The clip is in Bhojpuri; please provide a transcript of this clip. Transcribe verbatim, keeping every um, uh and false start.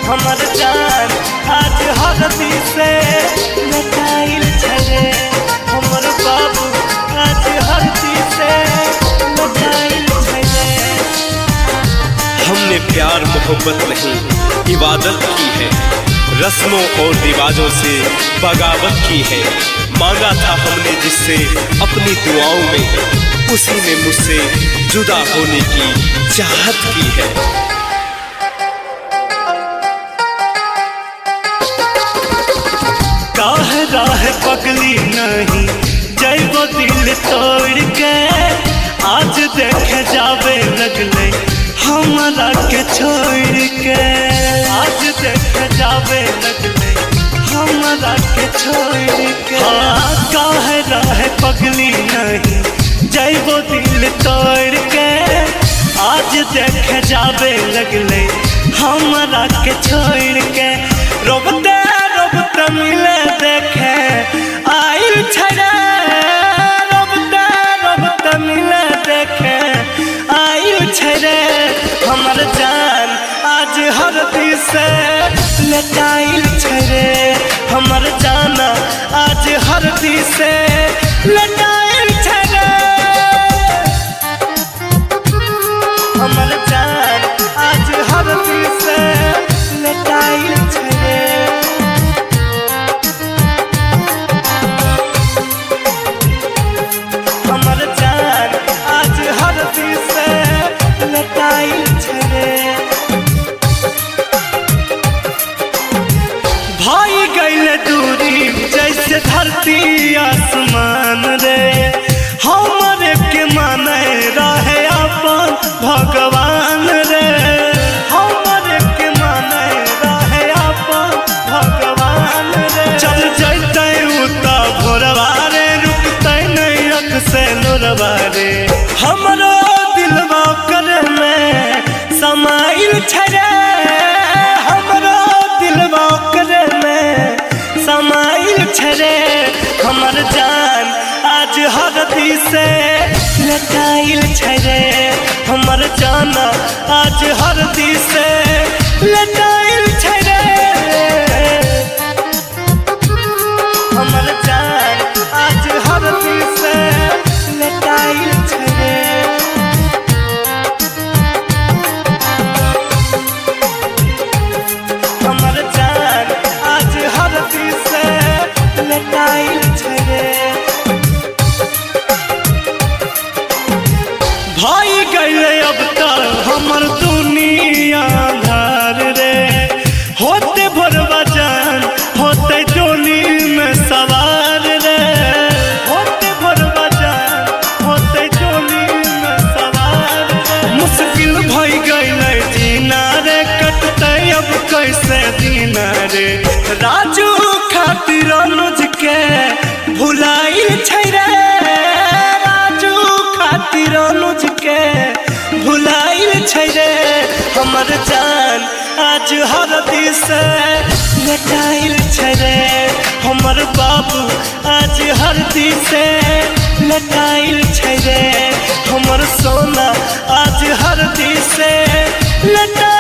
हमर जान आज हरदी से लटाइल छे हमर बाबू आज हरदी से लटाइल छे। हमने प्यार मोहब्बत नहीं इबादत की है, रस्मों और रिवाजों से बगावत की है। मांगा था हमने जिससे अपनी दुआओं में, उसी ने मुझसे जुदा होने की चाहत की है। काहे राह पगली नहीं जैबो दिल तोड़ के, आज देखे जावे लगले हमरा के छोड़ के, आज देखे जावे लगले हमरा के छोड़ के। हाँ काहे राह पगली नहीं जैबो दिल तोड़ के, आज देखे जावे लगले हमरा के छोड़ के। रोबते रोबते मिले देखे आइल छड़े, रोबते रोबते मिले देखे आइल छड़े हमर जान आज हरदी से लटाइल छड़े। हमर जाना आज हरदी से लटाइल छड़े, हमर जान आज हरदी से लटाइल छड़े। हमर जान आज हरदी से लटाइल छड़े। भाई गइल दूरी जैसे धरती आसमान रे, हमरे के माने रहे अपन भगवान रे, हमरे के माने रहे अपन भगवान रे। चल जैते उता भोरवा रे, रुकते नहीं अख से नूरवा रे। हमरो दिलवा करे में समाइल छड़े, हमरो दिलवा करे में समाइल छड़े। हमर जान आज हरदी से लटाइल छड़े, हमर जाना आज हरदी से लटाइल छड़े। हमर जान आज हरदी से लटाइल छड़े। हमर जान आज हरदी से लटाइल छड़े। भाई गए अब तक हमर दुनिया धार रे, होते भोरवा जान होते डोली में सवार रे, होते भोरवा जान होते डोली में सवार रे। मुश्किल भई गई जीना रे, कटते अब कैसे दीना रे। राजू खातिर अनुज के भुलाइल छै रे, राजू खातिर अनुज के भुलाइल छै रे। हमर जान आज हरदी से लटाइल छै रे, हमर बाबू आज हरदी से लटाइल छै रे। हमर सोना आज हरदी से लटाइल